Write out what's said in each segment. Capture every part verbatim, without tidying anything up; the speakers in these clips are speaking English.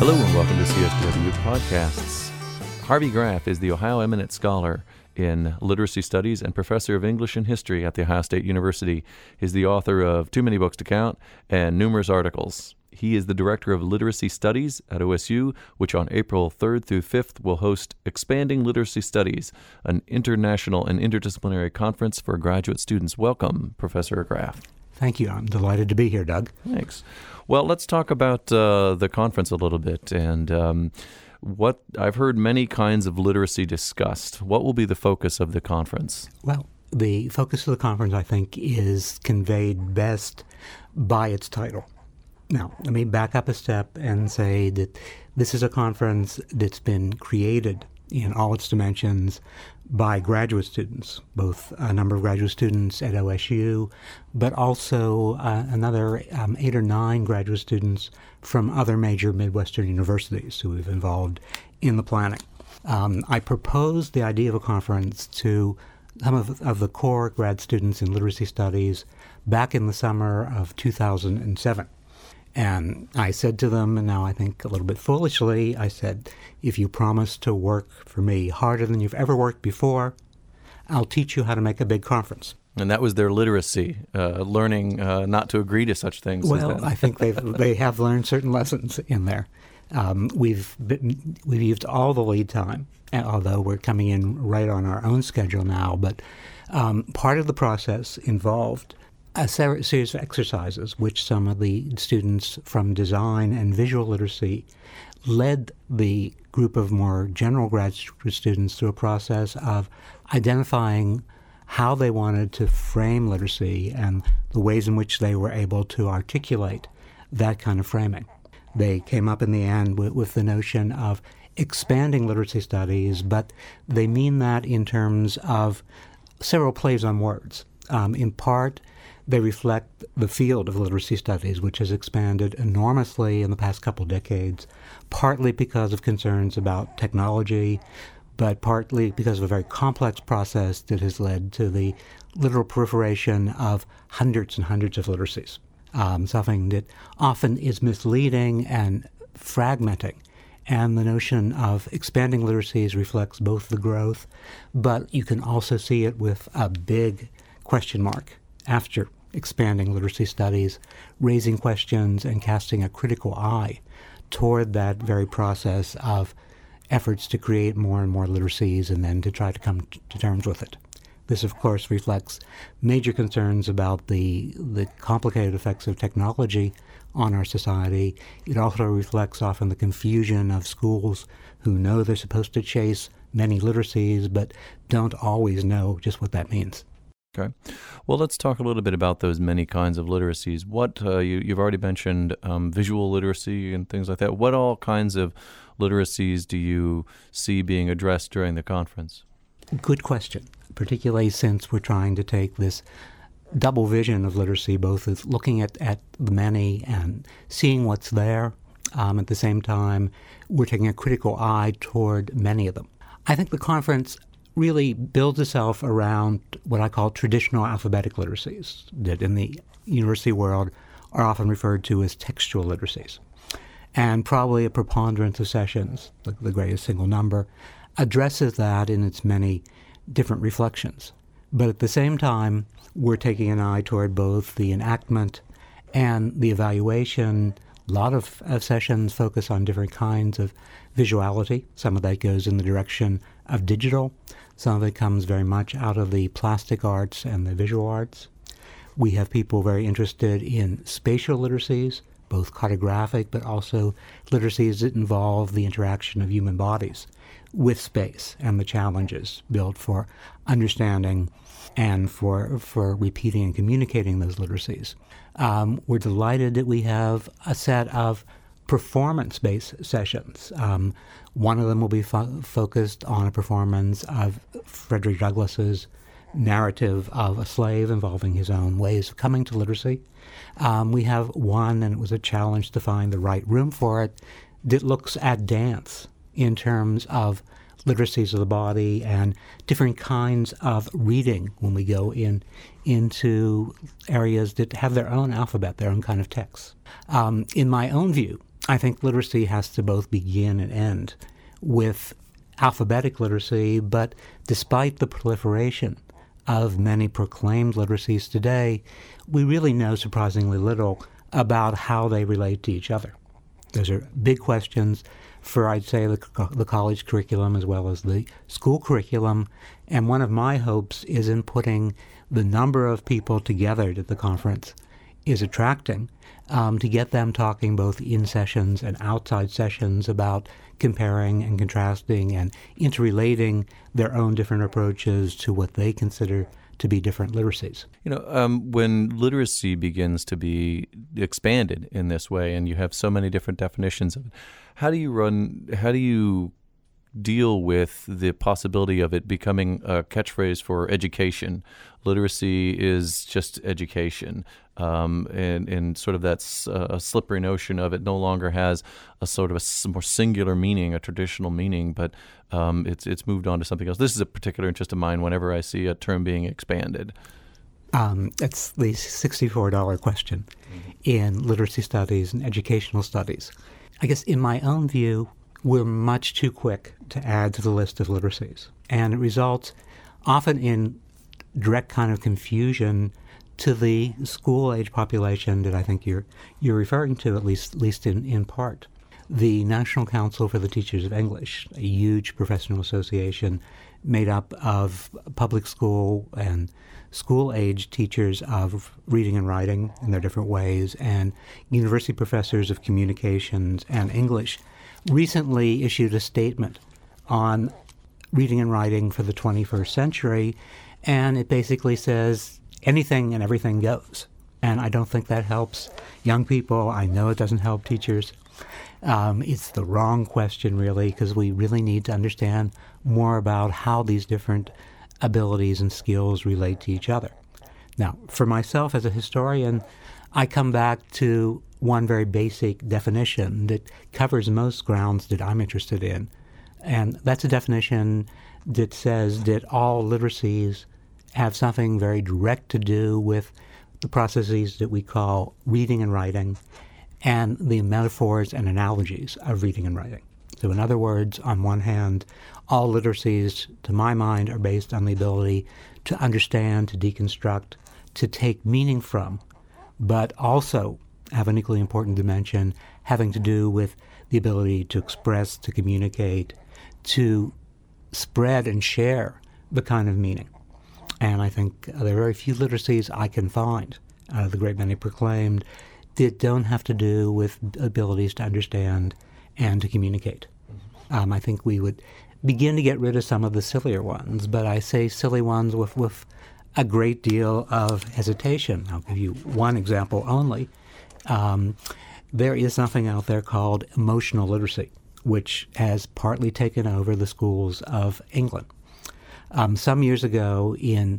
Hello and welcome to C S D W Podcasts. Harvey Graff is the Ohio Eminent Scholar in Literacy Studies and Professor of English and History at The Ohio State University. He's the author of Too Many Books to Count and numerous articles. He is the Director of Literacy Studies at O S U, which on April third through fifth will host Expanding Literacy Studies, an international and interdisciplinary conference for graduate students. Welcome, Professor Graff. Thank you. I'm delighted to be here, Doug. Thanks. Well, let's talk about uh, the conference a little bit. And um, what I've heard many kinds of literacy discussed. What will be the focus of the conference? Well, the focus of the conference, I think, is conveyed best by its title. Now, let me back up a step and say that this is a conference that's been created in all its dimensions by graduate students, both a number of graduate students at O S U, but also uh, another um, eight or nine graduate students from other major Midwestern universities who have involved in the planning. Um, I proposed the idea of a conference to some of, of the core grad students in literacy studies back in the summer of two thousand seven. And I said to them, and now I think a little bit foolishly, I said, if you promise to work for me harder than you've ever worked before, I'll teach you how to make a big conference. And that was their literacy, uh, learning uh, not to agree to such things. Well, I think they've, they have learned certain lessons in there. Um, we've been, we've used all the lead time, although we're coming in right on our own schedule now. But um, part of the process involved a series of exercises, which some of the students from design and visual literacy led the group of more general graduate students through a process of identifying how they wanted to frame literacy and the ways in which they were able to articulate that kind of framing. They came up in the end with, with the notion of expanding literacy studies, but they mean that in terms of several plays on words. Um, in part, they reflect the field of literacy studies, which has expanded enormously in the past couple of decades, partly because of concerns about technology, but partly because of a very complex process that has led to the literal proliferation of hundreds and hundreds of literacies, um, something that often is misleading and fragmenting. And the notion of expanding literacies reflects both the growth, but you can also see it with a big question mark after expanding literacy studies, raising questions and casting a critical eye toward that very process of efforts to create more and more literacies and then to try to come t- to terms with it. This, of course, reflects major concerns about the, the complicated effects of technology on our society. It also reflects often the confusion of schools who know they're supposed to chase many literacies but don't always know just what that means. Okay. Well, let's talk a little bit about those many kinds of literacies. What uh, you, you've already mentioned um, visual literacy and things like that. What all kinds of literacies do you see being addressed during the conference? Good question, particularly since we're trying to take this double vision of literacy, both as looking at, at the many and seeing what's there. Um, at the same time, we're taking a critical eye toward many of them. I think the conference really builds itself around what I call traditional alphabetic literacies that in the university world are often referred to as textual literacies. And probably a preponderance of sessions, the, the greatest single number, addresses that in its many different reflections. But at the same time, we're taking an eye toward both the enactment and the evaluation. A lot of, of sessions focus on different kinds of visuality. Some of that goes in the direction of digital. Some of it comes very much out of the plastic arts and the visual arts. We have people very interested in spatial literacies, both cartographic but also literacies that involve the interaction of human bodies with space and the challenges built for understanding and for for repeating and communicating those literacies. Um, we're delighted that we have a set of performance-based sessions. Um, one of them will be fo- focused on a performance of Frederick Douglass's narrative of a slave involving his own ways of coming to literacy. Um, we have one, and it was a challenge to find the right room for it, that looks at dance in terms of literacies of the body and different kinds of reading when we go in into areas that have their own alphabet, their own kind of text. Um, in my own view, I think literacy has to both begin and end with alphabetic literacy, but despite the proliferation of many proclaimed literacies today, we really know surprisingly little about how they relate to each other. Those are big questions for, I'd say, the, the college curriculum as well as the school curriculum. And one of my hopes is in putting the number of people together that the conference is attracting um, to get them talking both in sessions and outside sessions about comparing and contrasting and interrelating their own different approaches to what they consider to be different literacies. You know, um, when literacy begins to be expanded in this way, and you have so many different definitions of it, how do you run? How do you deal with the possibility of it becoming a catchphrase for education? Literacy is just education, um, and, and sort of that's a slippery notion of it no longer has a sort of a more singular meaning, a traditional meaning, but um, it's it's moved on to something else. This is a particular interest of mine whenever I see a term being expanded. Um, it's the sixty-four dollars question mm-hmm. in literacy studies and educational studies. I guess in my own view, we're much too quick to add to the list of literacies. And it results often in direct kind of confusion to the school-age population that I think you're you're referring to, at least, at least in, in part. The National Council for the Teachers of English, a huge professional association made up of public school and school-age teachers of reading and writing in their different ways, and university professors of communications and English, recently issued a statement on reading and writing for the twenty-first century, and it basically says anything and everything goes. And I don't think that helps young people. I know it doesn't help teachers. Um, it's the wrong question, really, because we really need to understand more about how these different abilities and skills relate to each other. Now, for myself as a historian, I come back to one very basic definition that covers most grounds that I'm interested in. And that's a definition that says that all literacies have something very direct to do with the processes that we call reading and writing and the metaphors and analogies of reading and writing. So in other words, on one hand, all literacies, to my mind, are based on the ability to understand, to deconstruct, to take meaning from, but also have an equally important dimension having to do with the ability to express, to communicate, to spread and share the kind of meaning. And I think there are very few literacies I can find, out of the great many proclaimed, that don't have to do with abilities to understand and to communicate. Um, I think we would begin to get rid of some of the sillier ones, but I say silly ones with, with a great deal of hesitation. I'll give you one example only. Um, there is something out there called emotional literacy, which has partly taken over the schools of England. Um, some years ago, in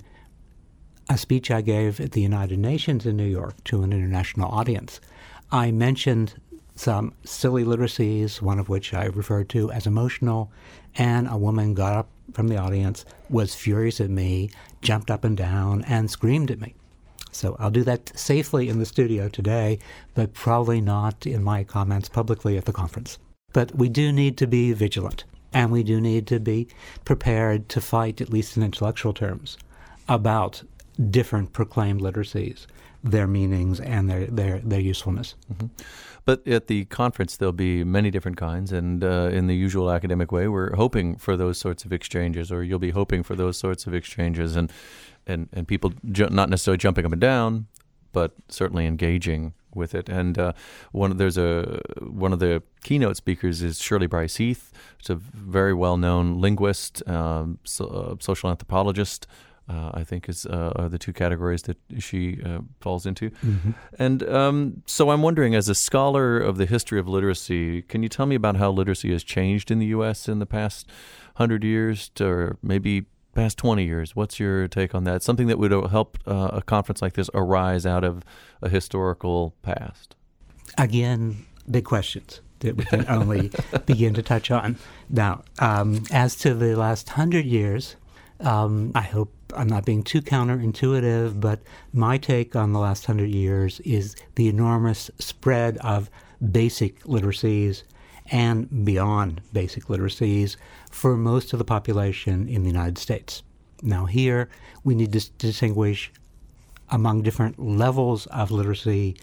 a speech I gave at the United Nations in New York to an international audience, I mentioned some silly literacies, one of which I referred to as emotional, and a woman got up from the audience, was furious at me, jumped up and down, and screamed at me. So I'll do that safely in the studio today, but probably not in my comments publicly at the conference. But we do need to be vigilant, and we do need to be prepared to fight, at least in intellectual terms, about different proclaimed literacies, their meanings, and their, their, their usefulness. Mm-hmm. But at the conference, there'll be many different kinds, and uh, in the usual academic way, we're hoping for those sorts of exchanges, or you'll be hoping for those sorts of exchanges, and and, and people ju- not necessarily jumping up and down, but certainly engaging with it. And uh, one there's a one of the keynote speakers is Shirley Bryce Heath. She's a very well-known linguist, um, so, uh, social anthropologist. Uh, I think is uh, are the two categories that she uh, falls into. Mm-hmm. And um, so I'm wondering, as a scholar of the history of literacy, can you tell me about how literacy has changed in the U S in the past hundred years, to, or maybe past twenty years? What's your take on that? Something that would help uh, a conference like this arise out of a historical past. Again, big questions that we can only begin to touch on. Now, um, as to the last hundred years, um, I hope I'm not being too counterintuitive, but my take on the last hundred years is the enormous spread of basic literacies and beyond basic literacies for most of the population in the United States. Now here, we need to distinguish among different levels of literacy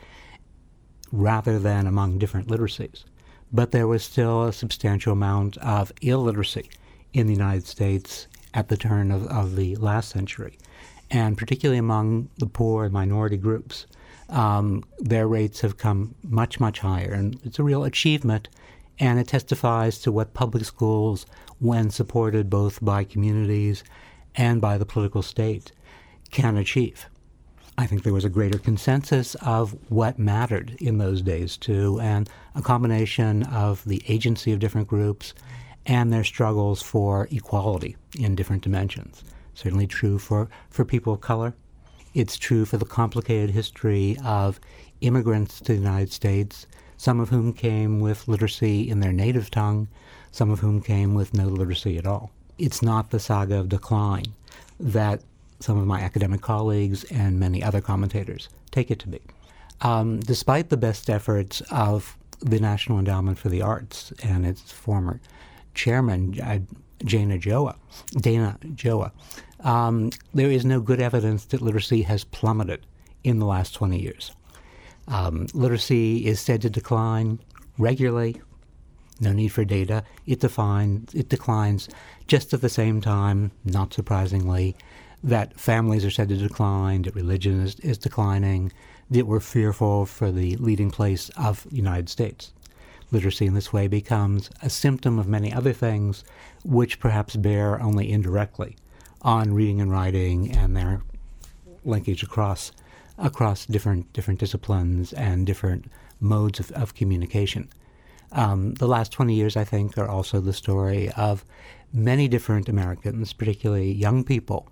rather than among different literacies. But there was still a substantial amount of illiteracy in the United States at the turn of, of the last century, and particularly among the poor and minority groups. Um, their rates have come much, much higher, and it's a real achievement, and it testifies to what public schools, when supported both by communities and by the political state, can achieve. I think there was a greater consensus of what mattered in those days, too, and a combination of the agency of different groups and their struggles for equality in different dimensions. Certainly true for, for people of color. It's true for the complicated history of immigrants to the United States, some of whom came with literacy in their native tongue, some of whom came with no literacy at all. It's not the saga of decline that some of my academic colleagues and many other commentators take it to be. Um, despite the best efforts of the National Endowment for the Arts and its former chairman, uh, Dana Gioia, Dana Gioia, um, there is no good evidence that literacy has plummeted in the last twenty years. Um, literacy is said to decline regularly. No need for data. It, defines, it declines just at the same time, not surprisingly, that families are said to decline, that religion is, is declining, that we're fearful for the leading place of the United States. Literacy in this way becomes a symptom of many other things which perhaps bear only indirectly on reading and writing and their linkage across across different different disciplines and different modes of, of communication. Um, the last twenty years, I think, are also the story of many different Americans, particularly young people,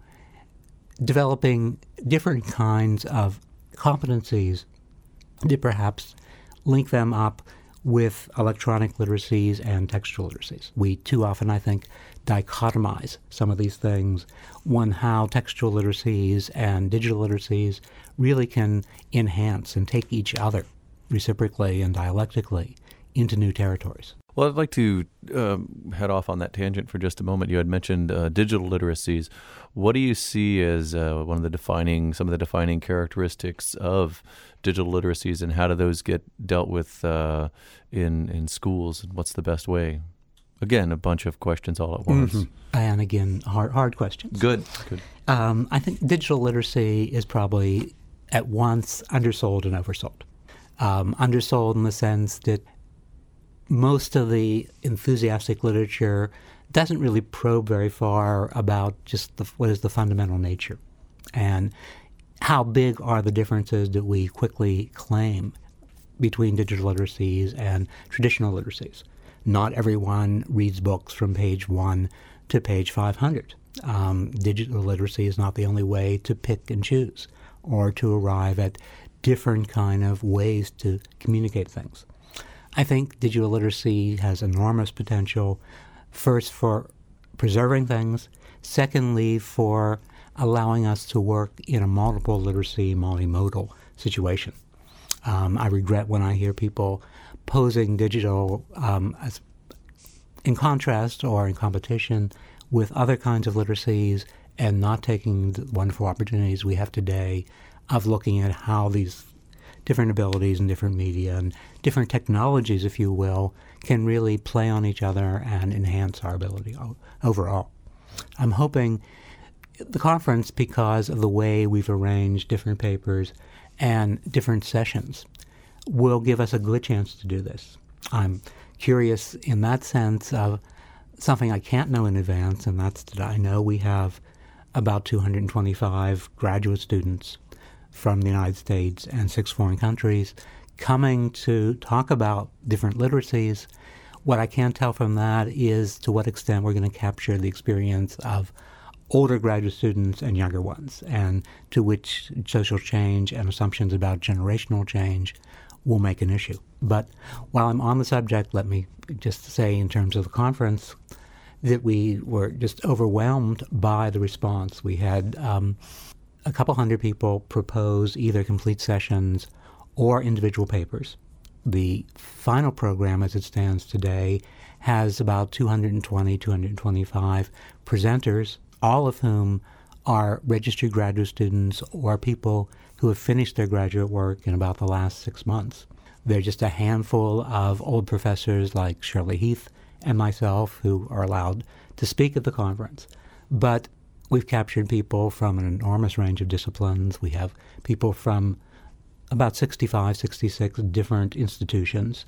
developing different kinds of competencies that perhaps link them up with electronic literacies and textual literacies. We too often, I think, dichotomize some of these things. One, how textual literacies and digital literacies really can enhance and take each other reciprocally and dialectically into new territories. Well, I'd like to um, head off on that tangent for just a moment. You had mentioned uh, digital literacies. What do you see as uh, one of the defining, some of the defining characteristics of digital literacies, and how do those get dealt with uh, in in schools? And what's the best way? Again, a bunch of questions all at once. Mm-hmm. And again, hard hard questions. Good. Good. Um, I think digital literacy is probably at once undersold and oversold. Um, undersold in the sense that most of the enthusiastic literature doesn't really probe very far about just the, what is the fundamental nature and how big are the differences that we quickly claim between digital literacies and traditional literacies. Not everyone reads books from page one to page five hundred. Um, digital literacy is not the only way to pick and choose or to arrive at different kind of ways to communicate things. I think digital literacy has enormous potential, first for preserving things, secondly for allowing us to work in a multiple literacy, multimodal situation. Um, I regret when I hear people posing digital um, as in contrast or in competition with other kinds of literacies and not taking the wonderful opportunities we have today of looking at how these different abilities and different media and different technologies, if you will, can really play on each other and enhance our ability overall. I'm hoping the conference, because of the way we've arranged different papers and different sessions, will give us a good chance to do this. I'm curious in that sense of something I can't know in advance, and that's that I know we have about two hundred twenty-five graduate students from the United States and six foreign countries coming to talk about different literacies. What I can tell from that is to what extent we're going to capture the experience of older graduate students and younger ones, and to which social change and assumptions about generational change will make an issue. But while I'm on the subject, let me just say in terms of the conference that we were just overwhelmed by the response. We had um, a couple hundred people propose either complete sessions or individual papers The final program, as it stands today, has about two hundred twenty, two hundred twenty-five presenters, all of whom are registered graduate students or people who have finished their graduate work in about the last six months. There are just a handful of old professors like Shirley Heath and myself who are allowed to speak at the conference. But we've captured people from an enormous range of disciplines. We have people from about sixty-five, sixty-six different institutions.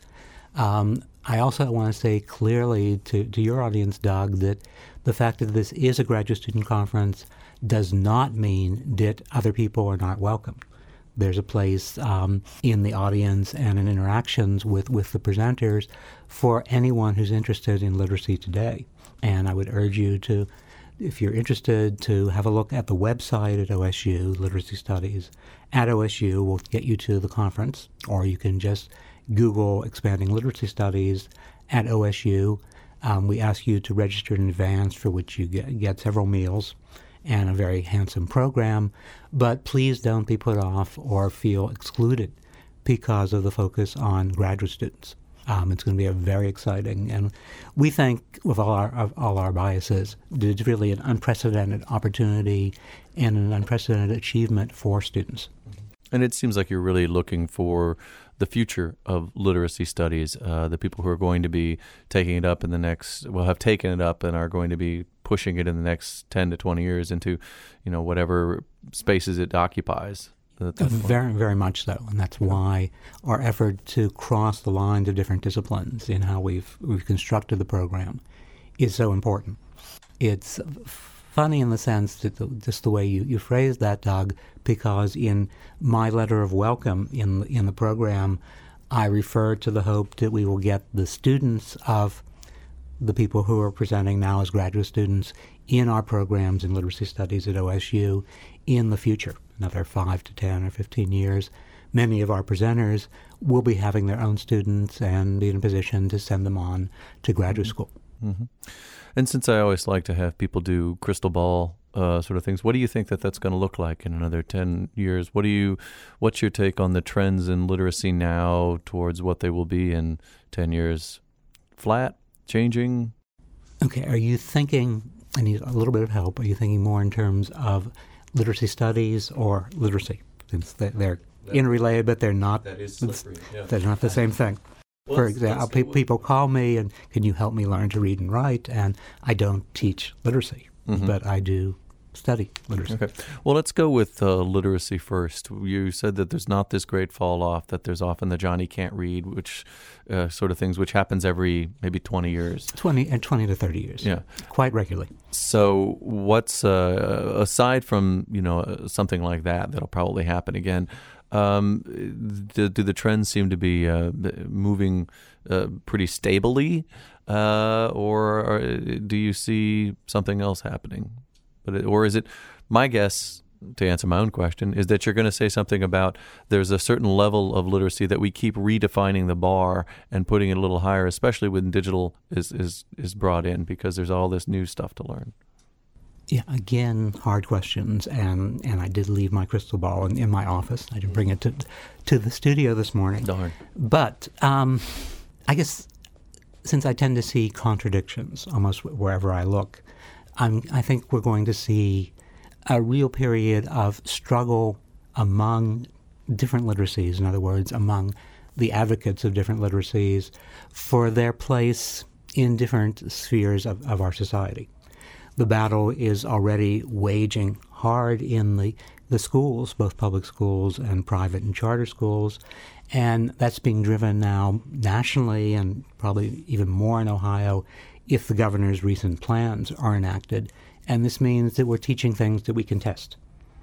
Um, I also want to say clearly to, to your audience, Doug, that the fact that this is a graduate student conference does not mean that other people are not welcome. There's a place um, in the audience and in interactions with, with the presenters for anyone who's interested in literacy today. And I would urge you to, if you're interested, to have a look at the website at O S U, Literacy Studies at O S U will get you to the conference, or you can just Google Expanding Literacy Studies at O S U. Um, we ask you to register in advance, for which you get, get several meals and a very handsome program, but please don't be put off or feel excluded because of the focus on graduate students. Um, it's going to be a very exciting, and we think, with all our of all our biases, it's really an unprecedented opportunity and an unprecedented achievement for students. And it seems like you're really looking for the future of literacy studies, uh, the people who are going to be taking it up in the next, well, have taken it up and are going to be pushing it in the next ten to twenty years into, you know, whatever spaces it occupies. Very, very much so, and that's why our effort to cross the lines of different disciplines in how we've we've constructed the program is so important. It's funny in the sense that the, just the way you, you phrased that, Doug, because in my letter of welcome in in the program, I refer to the hope that we will get the students of the people who are presenting now as graduate students in our programs in literacy studies at O S U in the future, another five to ten or fifteen years. Many of our presenters will be having their own students and be in a position to send them on to graduate school. Mm-hmm. And since I always like to have people do crystal ball uh, sort of things, what do you think that that's going to look like in another ten years? What do you, what's your take on the trends in literacy now towards what they will be in ten years? Flat? Changing? Okay, are you thinking, I need a little bit of help, are you thinking more in terms of literacy studies or literacy? Since they're that, interrelated, but they're not, that is slippery, yeah. They're not the same thing. Well, For example, pe- people call me and, can you help me learn to read and write? And I don't teach literacy, mm-hmm. but I do study literacy. Okay. Well, let's go with uh, literacy first. You said that there's not this great fall off, that there's often the Johnny can't read, which uh, sort of things, which happens every maybe twenty years. twenty and twenty to thirty years. Yeah. Quite regularly. So what's, uh, aside from, you know, something like that, that'll probably happen again, um, do, do the trends seem to be uh, moving uh, pretty stably, uh, or, or do you see something else happening? But it, or is it, my guess, to answer my own question, is that you're going to say something about there's a certain level of literacy that we keep redefining the bar and putting it a little higher, especially when digital is, is, is brought in, because there's all this new stuff to learn. Yeah, again, hard questions, and, and I did leave my crystal ball in, in my office. I didn't bring it to to the studio this morning. Darn. But um, I guess since I tend to see contradictions almost wherever I look, I'm, I think we're going to see a real period of struggle among different literacies, in other words, among the advocates of different literacies for their place in different spheres of, of our society. The battle is already waging hard in the, the schools, both public schools and private and charter schools, and that's being driven now nationally and probably even more in Ohio if the governor's recent plans are enacted. And this means that we're teaching things that we can test.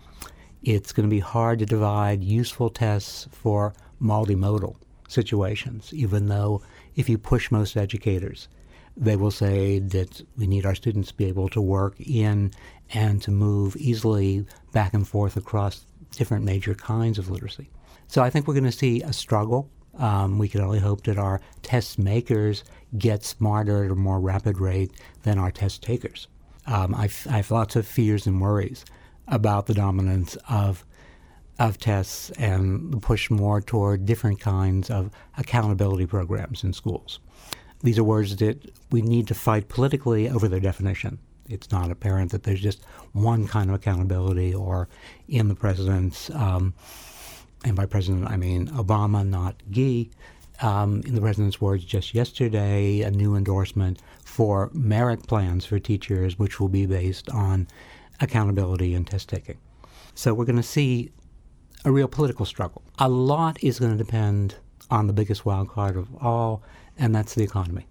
It's going to be hard to divide useful tests for multimodal situations, even though if you push most educators, they will say that we need our students to be able to work in and to move easily back and forth across different major kinds of literacy. So I think we're going to see a struggle. Um, we can only hope that our test makers get smarter at a more rapid rate than our test takers. Um, I've, I have lots of fears and worries about the dominance of of tests and the push more toward different kinds of accountability programs in schools. These are words that we need to fight politically over their definition. It's not apparent that there's just one kind of accountability, or in the president's, um, and by president I mean Obama, not Gee, um, in the president's words just yesterday, a new endorsement for merit plans for teachers, which will be based on accountability and test taking. So we're going to see a real political struggle. A lot is going to depend on the biggest wild card of all, and that's the economy.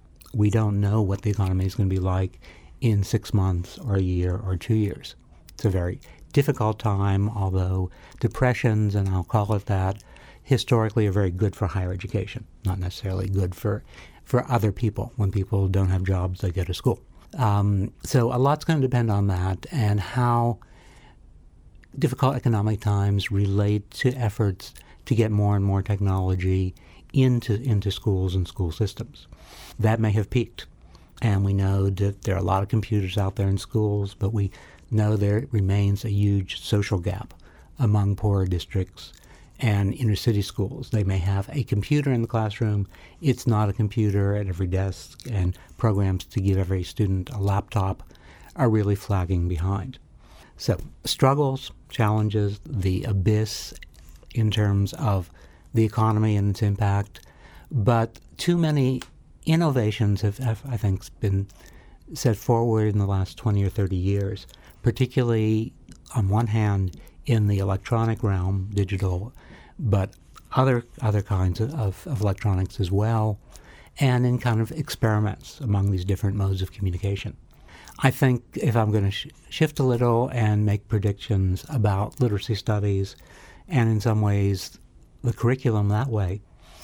We don't know what the economy is going to be like in six months or a year or two years. It's a very difficult time, although depressions, and I'll call it that, historically are very good for higher education, not necessarily good for, for other people. When people don't have jobs, they go to school. Um, so a lot's going to depend on that and how difficult economic times relate to efforts to get more and more technology into into schools and school systems. That may have peaked, and we know that there are a lot of computers out there in schools, but we know there remains a huge social gap among poorer districts and inner city schools. They may have a computer in the classroom. It's not a computer at every desk, and programs to give every student a laptop are really flagging behind. So struggles, challenges, the abyss in terms of the economy and its impact, but too many innovations have, have, I think, been set forward in the last twenty or thirty years, particularly on one hand in the electronic realm, digital, but other other kinds of, of electronics as well, and in kind of experiments among these different modes of communication. I think if I'm going to sh- shift a little and make predictions about literacy studies, and in some ways the curriculum that way,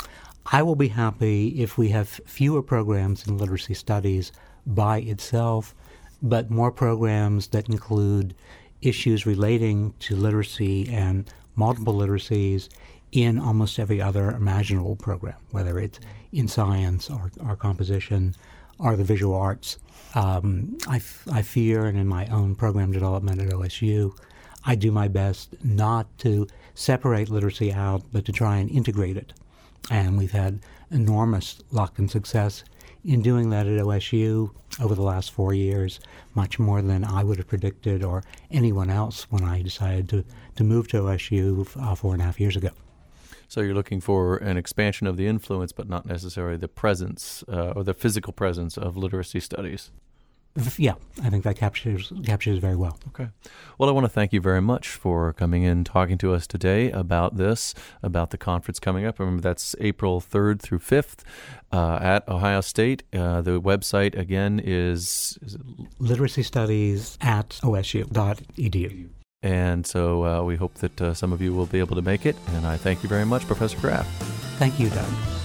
I will be happy if we have fewer programs in literacy studies by itself, but more programs that include issues relating to literacy and multiple literacies in almost every other imaginable program, whether it's in science or, or composition or the visual arts. Um, I, f- I fear, and in my own program development at O S U, I do my best not to separate literacy out, but to try and integrate it. And we've had enormous luck and success in doing that at O S U over the last four years, much more than I would have predicted or anyone else when I decided to, to move to O S U uh, four and a half years ago. So you're looking for an expansion of the influence, but not necessarily the presence uh, or the physical presence of literacy studies. Yeah, I think that captures captures very well. Okay. Well, I want to thank you very much for coming in, talking to us today about this, about the conference coming up. Remember, that's April third through fifth uh, at Ohio State. Uh, the website, again, is... is it Literacy Studies at O S U dot E D U. And so uh, we hope that uh, some of you will be able to make it. And I thank you very much, Professor Graff. Thank you, Doug.